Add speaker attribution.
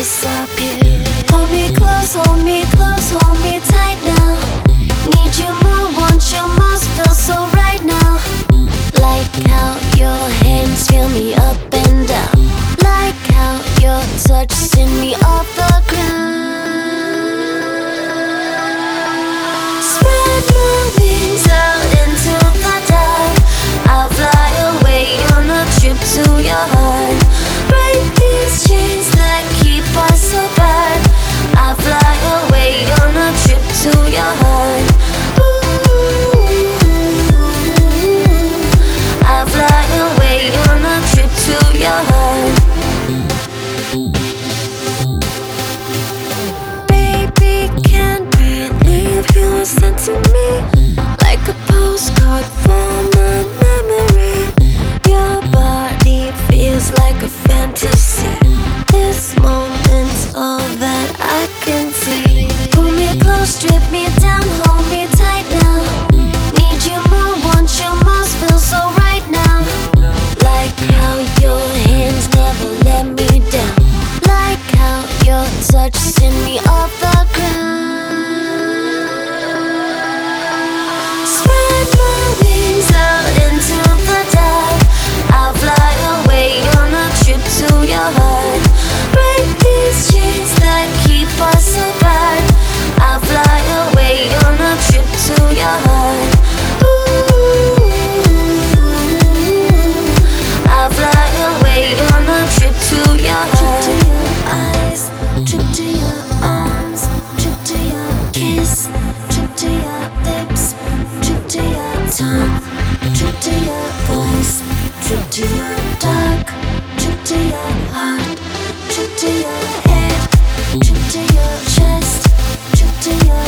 Speaker 1: disappear. Hold me close, hold me tight now. Need you more, want you more, feel so right now. Like how your hands feel me up and down. Like how your touch send me off the ground. Spread my wings out into the dark. I'll fly away on a trip to your heart. Break these chains that keep us apart. I'll fly away on a trip to your heart. I'll fly away on a trip to your heart. Baby, can't believe you were sent to me like a postcard from a memory. Your body feels like a fantasy. This moment's all that I can see. Pull me close, strip me down, hold me tight now. Need you more, want you more, feel so right now. Like how your hands never let me down. Like how your touch send me off the ground. Spread my wings out into the dark. I'll fly away on a trip to your heart. Break these chains that keep us apart. I'll fly away on a trip to your heart. I'll fly away on a trip to your heart. Trip to your eyes, trip to your arms, trip to your kiss, trip to your lips, trip to your tongue, trip to your voice, trip to your dark, trip to your heart, trip to your head, trip to your chest, trip to your